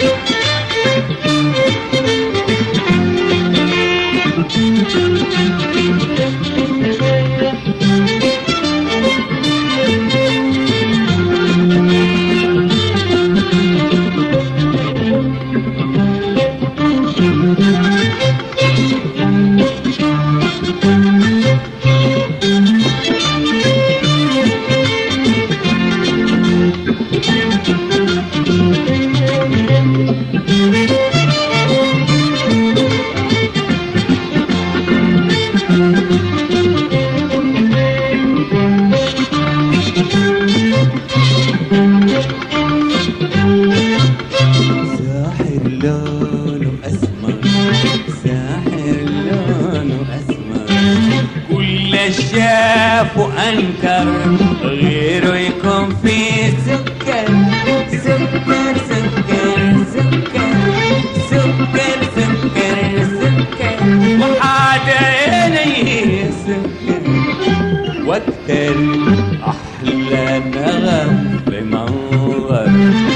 شاف وأنكر غيره يكون في سكر سكر سكر سكر سكر سكر سكر وحاد عيني سكر واكتر أحلى نغم بمنظر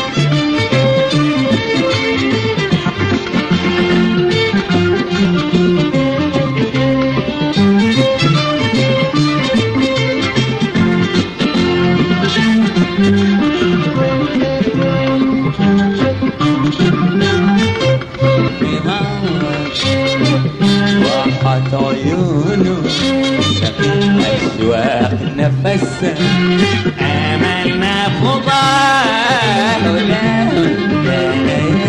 راحت عيونه أشواق نفسها آملنا فضال ولا كان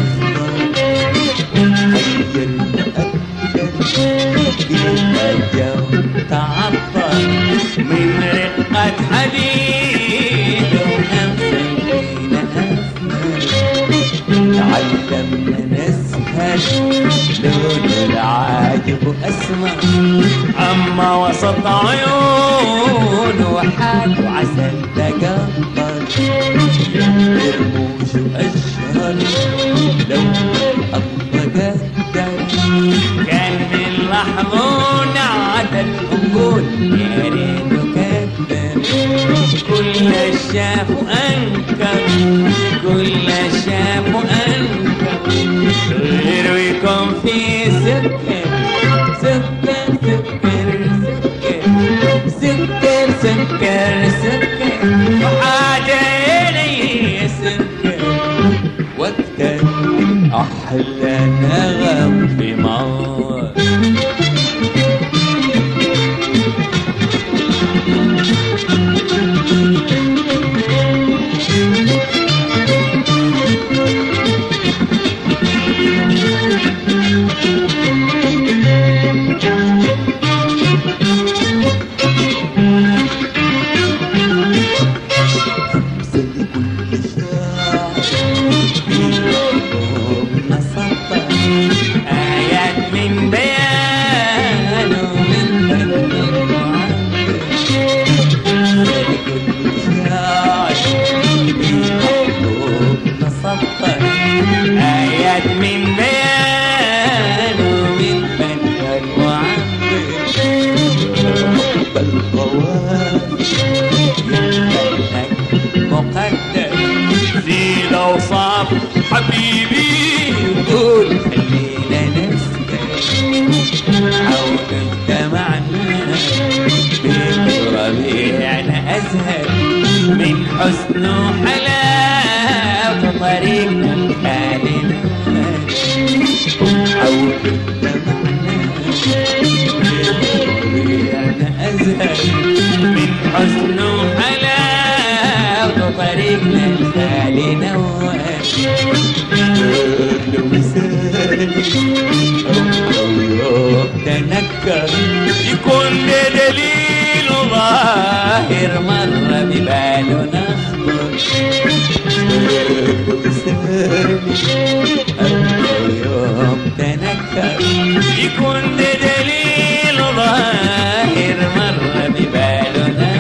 يخضر الجو تعطر من رقة حديد وأمسكينا أسمر تعلمنا نسهر لون العاجب أسمر أما وسط عيون وحال وعسل تقطر يرموش أشهر لو أبغى قدر كان باللحظون عدد أقول يا ريته كدر كل شاف وأنكر كل شاف وأنكر غيره يكون في سكر سكر سكر سكر سكر سكر وحاجة إلي سكر واكتر أحلى نغم في موت من بيان ومن فنجر وعبر بالقوام يملك مقدر زيد وصاب حبيبي يقول خلينا نسكر حول اجتمعنا بربيعنا أزهر من حسن وحلاوة طريقنا الحالنا حول اجتمعنا بربيعنا أزهر من حسن وحلاوة طريقنا الحالنا لو مثالي أو يوم تنكر يكون ده دليل ظاهر مرة ببالنا لو مثالي أو يوم تنكر يكون ده دليل ظاهر مرة ببالنا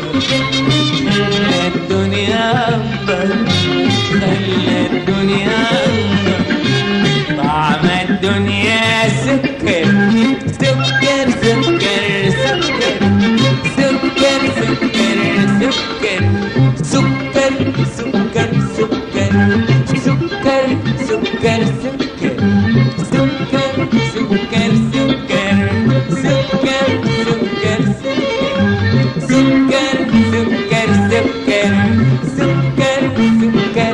خلى الدنيا أفضل خلى الدنيا أفضل طعم الدنيا سكر سكر سكر سكر سكر سكر سكر سكر سكر سكر سكر سكر سكر سكر سكر سكر سكر سكر سكر سكر سكر سكر سكر سكر